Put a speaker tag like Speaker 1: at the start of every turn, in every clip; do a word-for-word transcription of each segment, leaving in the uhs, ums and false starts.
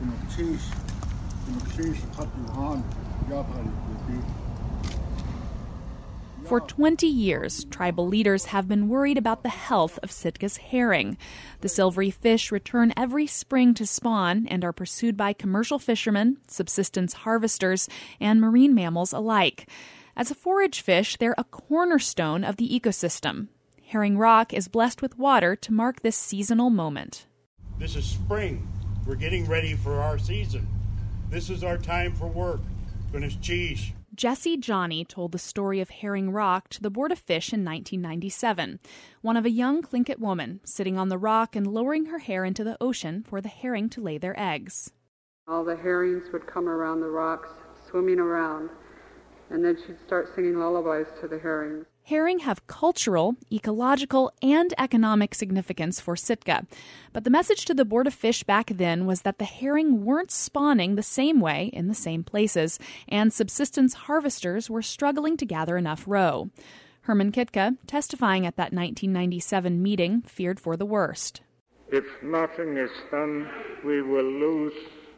Speaker 1: For twenty years, tribal leaders have been worried about the health of Sitka's herring. The silvery fish return every spring to spawn and are pursued by commercial fishermen, subsistence harvesters, and marine mammals alike. As a forage fish, they're a cornerstone of the ecosystem. Herring Rock is blessed with water to mark this seasonal moment.
Speaker 2: This is spring. We're getting ready for our season. This is our time for work. Goodness cheese.
Speaker 1: Jesse Johnny told the story of Herring Rock to the Board of Fish in nineteen ninety-seven, one of a young Tlingit woman sitting on the rock and lowering her hair into the ocean for the herring to lay their eggs.
Speaker 3: All the herrings would come around the rocks, swimming around, and then she'd start singing lullabies to the herrings.
Speaker 1: Herring have cultural, ecological, and economic significance for Sitka. But the message to the Board of Fish back then was that the herring weren't spawning the same way in the same places, and subsistence harvesters were struggling to gather enough roe. Herman Kitka, testifying at that nineteen ninety-seven meeting, feared for the worst.
Speaker 4: If nothing is done, we will lose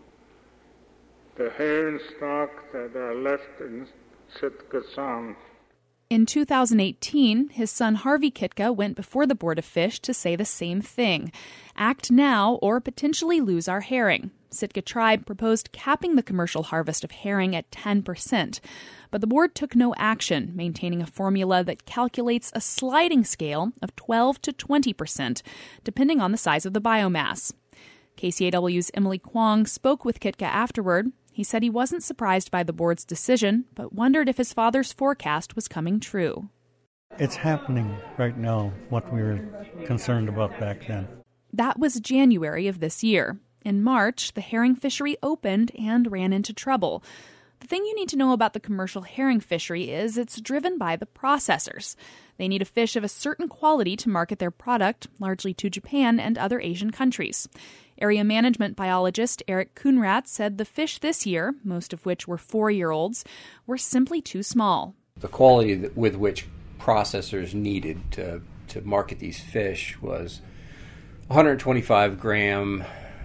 Speaker 4: the herring stock that are left in Sitka Sound.
Speaker 1: In two thousand eighteen, his son Harvey Kitka went before the Board of Fish to say the same thing. Act now or potentially lose our herring. Sitka Tribe proposed capping the commercial harvest of herring at ten percent. But the board took no action, maintaining a formula that calculates a sliding scale of twelve to twenty percent, depending on the size of the biomass. K C A W's Emily Kwong spoke with Kitka afterward. He said he wasn't surprised by the board's decision, but wondered if his father's forecast was coming true.
Speaker 5: It's happening right now, what we were concerned about back then.
Speaker 1: That was January of this year. In March, the herring fishery opened and ran into trouble. The thing you need to know about the commercial herring fishery is it's driven by the processors. They need a fish of a certain quality to market their product, largely to Japan and other Asian countries. Area management biologist Eric Kuhnrath said the fish this year, most of which were four-year-olds, were simply too small.
Speaker 6: The quality with which processors needed to, to market these fish was one hundred twenty-five gram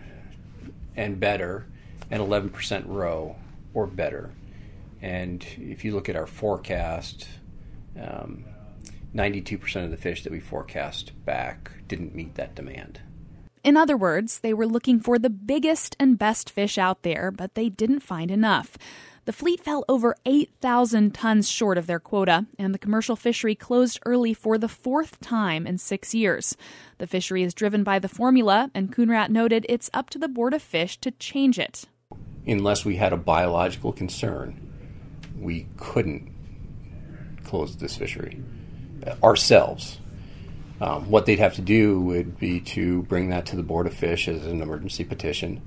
Speaker 6: and better, and eleven percent roe or better. And if you look at our forecast, um, ninety-two percent of the fish that we forecast back didn't meet that demand.
Speaker 1: In other words, they were looking for the biggest and best fish out there, but they didn't find enough. The fleet fell over eight thousand tons short of their quota, and the commercial fishery closed early for the fourth time in six years. The fishery is driven by the formula, and Kuhnrath noted it's up to the Board of Fish to change it.
Speaker 6: Unless we had a biological concern, we couldn't close this fishery uh, ourselves. Um, what they'd have to do would be to bring that to the Board of Fish as an emergency petition.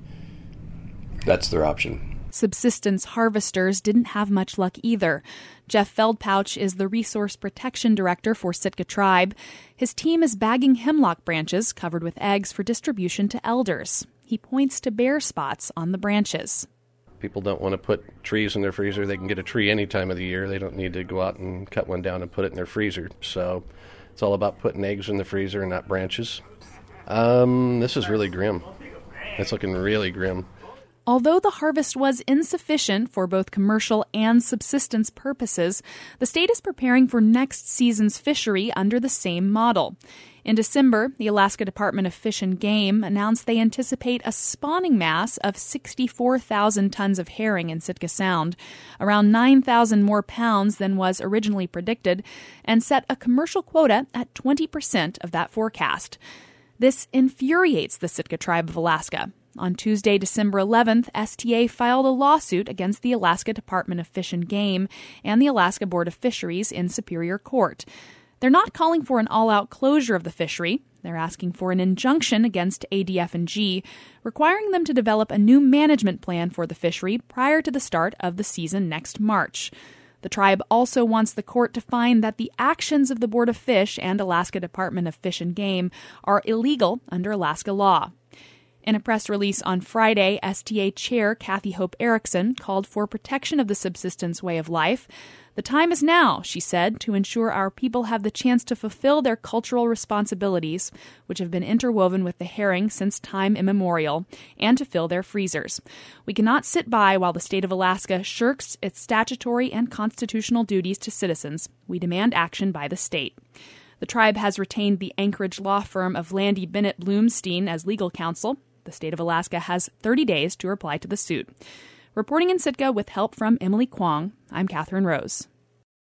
Speaker 6: That's their option.
Speaker 1: Subsistence harvesters didn't have much luck either. Jeff Feldpouch is the Resource Protection Director for Sitka Tribe. His team is bagging hemlock branches covered with eggs for distribution to elders. He points to bare spots on the branches.
Speaker 7: People don't want to put trees in their freezer. They can get a tree any time of the year. They don't need to go out and cut one down and put it in their freezer. So it's all about putting eggs in the freezer and not branches. Um, this is really grim. It's looking really grim.
Speaker 1: Although the harvest was insufficient for both commercial and subsistence purposes, the state is preparing for next season's fishery under the same model. In December, the Alaska Department of Fish and Game announced they anticipate a spawning mass of sixty-four thousand tons of herring in Sitka Sound, around nine thousand more pounds than was originally predicted, and set a commercial quota at twenty percent of that forecast. This infuriates the Sitka Tribe of Alaska. On Tuesday, December eleventh, S T A filed a lawsuit against the Alaska Department of Fish and Game and the Alaska Board of Fisheries in Superior Court. They're not calling for an all-out closure of the fishery. They're asking for an injunction against A D F and G, requiring them to develop a new management plan for the fishery prior to the start of the season next March. The tribe also wants the court to find that the actions of the Board of Fish and Alaska Department of Fish and Game are illegal under Alaska law. In a press release on Friday, S T A Chair Kathy Hope Erickson called for protection of the subsistence way of life. The time is now, she said, to ensure our people have the chance to fulfill their cultural responsibilities, which have been interwoven with the herring since time immemorial, and to fill their freezers. We cannot sit by while the state of Alaska shirks its statutory and constitutional duties to citizens. We demand action by the state. The tribe has retained the Anchorage law firm of Landy Bennett Bloomstein as legal counsel. The state of Alaska has thirty days to reply to the suit. Reporting in Sitka with help from Emily Kwong, I'm Catherine Rose.